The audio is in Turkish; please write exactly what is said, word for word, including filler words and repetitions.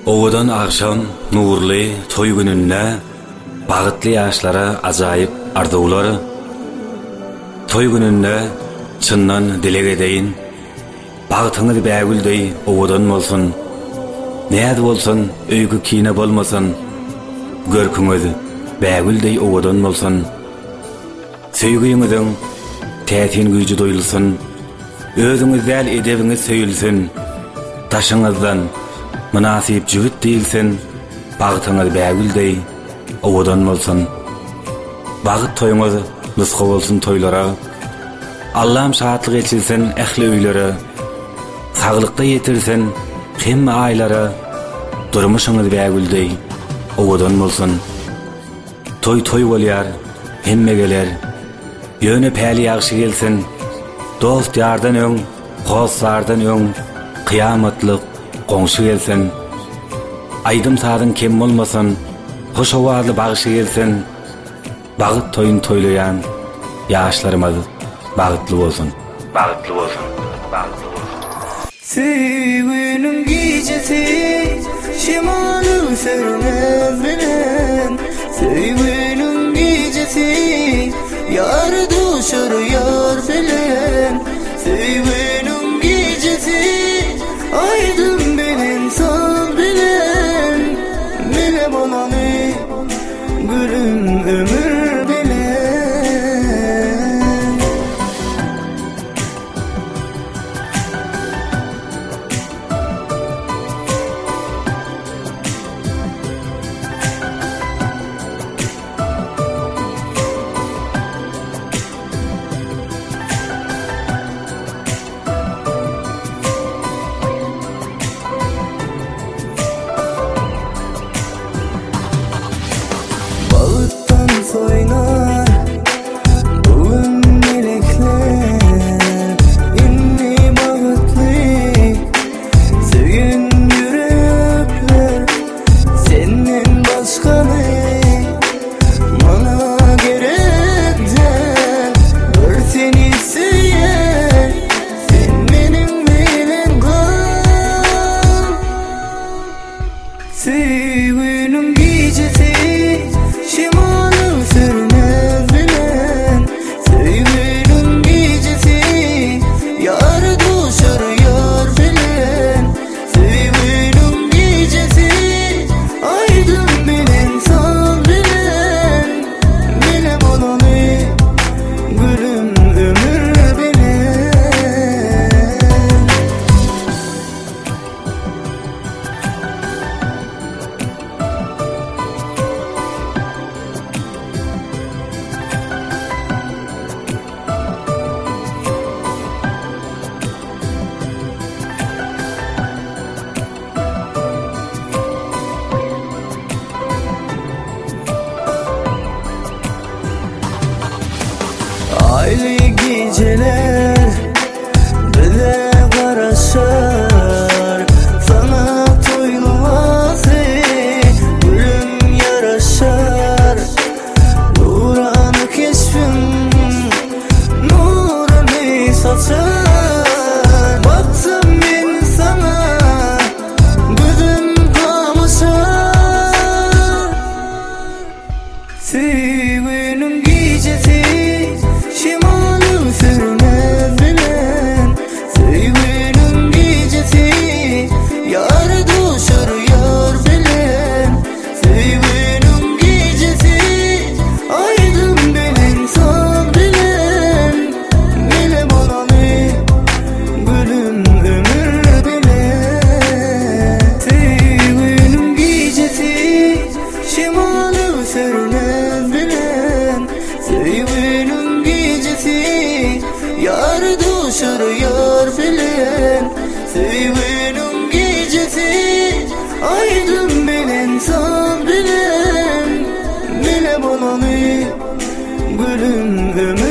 Owadan akşam nurly toy gününde bagıtly ýaşlara ajaýyp arzuwlary. Toy gününde çyndan dilege deyin bagtyňyz bägüldeý owadan bolsun. Näde bolsun, öýgü kine bolmasyn. Görküňiz bägüldeý owadan bolsun. Söýgüňiziň tätin güýji doýulsyn. Özüňiz däl edebiňiz söýülsin. Taşyňyzdan münasip jüwit diýilsin. Bagtyňyz bägüldeý owadan bolsun. Bagyt toýuňyz nusga bolsun toýlara. Allah'ım şahatlyk etsin ähli öýlere. Saglykda ýetirsin hemme aýlara. Durmuşyňyz bägüldeý owadan bolsun. Toy toy bolýar, hemme geler. Ýöne päli ýagşy gelsin. Dost ýardan öň, hoslardan öň, kıyamatlyk goňşy gelsin. Aýdym sadyň kem bolmasyn, hoş owaly bagyşy gelsin. Bagyt toyun toýlaýan ýaşlarymyz bagytly bolsun. Bagytly bolsun. Bagytly bolsun. Sevginin gecesi şemalı sönmez bilen. Sevginin gecesi yar düşür yar bilen. Sevginin gecesi aydın bilen sal bilen. Mine bolanı gülüm ömür bilen. Soynar bugün melekler inni bağıtlı sevgin yürekler senden başkanı bana gerekten bir seni seyer sen benim bilen kal sevginin gecesi şemalı sönmez bilen. Sevginin gecesi yar düşür yar bilen. Sevginin gecesi aydın bilen sal bilen. Bile bolanı gülüm ömür bilen. Aylı geceler bize karaşar. Sana toylaması gülüm yaraşar. Nuranı keşfim nurunu saçar. Baktım ben sana gözüm kamaşar. Sevginin gecesi şemalı sönmez bilen. Sevginin gecesi yar düşür yar bilen. Sevginin gecesi aydın bilen sal bilen. Bile bolanı gülüm ömür bilen. Sevginin gecesi şemalı sönmez bilen. Sevginin gecesi yar düşür yar bilen. Sevginin gecesi aydın bilen sal bilen. Bile bolanı gülüm ömür